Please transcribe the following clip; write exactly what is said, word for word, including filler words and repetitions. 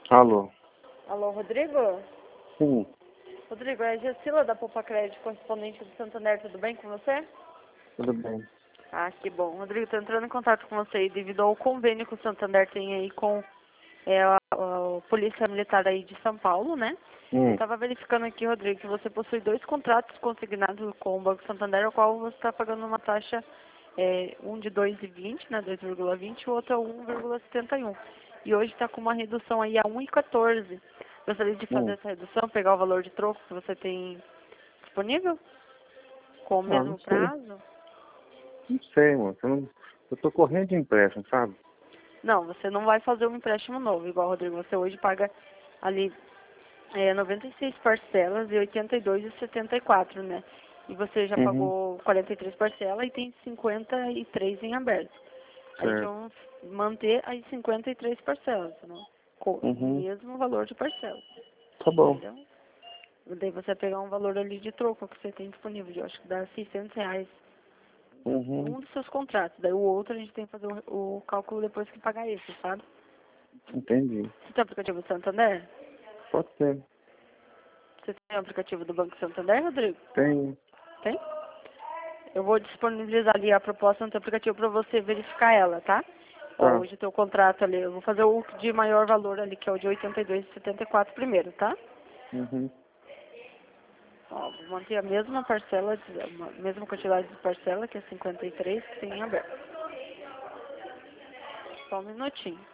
Alô? Alô, Rodrigo? Sim, Rodrigo, é a Gessila da Poupa Crédito, correspondente do Santander, tudo bem com você? tudo bem. Ah, que bom. Rodrigo, estou entrando em contato com você aí devido ao convênio que o Santander tem aí com é, a, a Polícia Militar aí de São Paulo, né? Eu Hum, estava verificando aqui, Rodrigo, que você possui dois contratos consignados com o Banco Santander, ao qual você está pagando uma taxa, é, um de dois vírgula vinte, né, dois vírgula vinte, e o outro é um vírgula setenta e um. E hoje está com uma redução aí a um vírgula quatorze. Gostaria de fazer hum. essa redução, pegar o valor de troco que você tem disponível, com o Ah, não mesmo sei. prazo? Não sei, moço. Eu, não... eu tô correndo de empréstimo, sabe? Não, você não vai fazer um empréstimo novo, igual, Rodrigo. Você hoje paga ali é, noventa e seis parcelas e oitenta e dois e setenta e quatro, né? E você já Uhum, pagou quarenta e três parcelas e tem cinquenta e três em aberto. A gente certo. vai manter as cinquenta e três parcelas, né? Com o Uhum, mesmo valor de parcela, tá bom. entendeu? Daí você vai pegar um valor ali de troco que você tem disponível, eu acho que dá seiscentos reais Uhum, um dos seus contratos. Daí o outro a gente tem que fazer o, o cálculo depois que pagar esse, sabe? entendi. Você tem o aplicativo do Santander? Pode ser. Você tem o aplicativo do Banco Santander, Rodrigo? Tem. Tem? Eu vou disponibilizar ali a proposta no seu aplicativo para você verificar ela, tá? Ó, Tá. hoje o teu contrato ali, eu vou fazer o de maior valor ali, que é o de oitenta e dois e setenta e quatro primeiro, tá? Uhum. Ó, vou manter a mesma parcela, de- a mesma quantidade de parcela, que é cinquenta e três, que tem em aberto. Só um minutinho.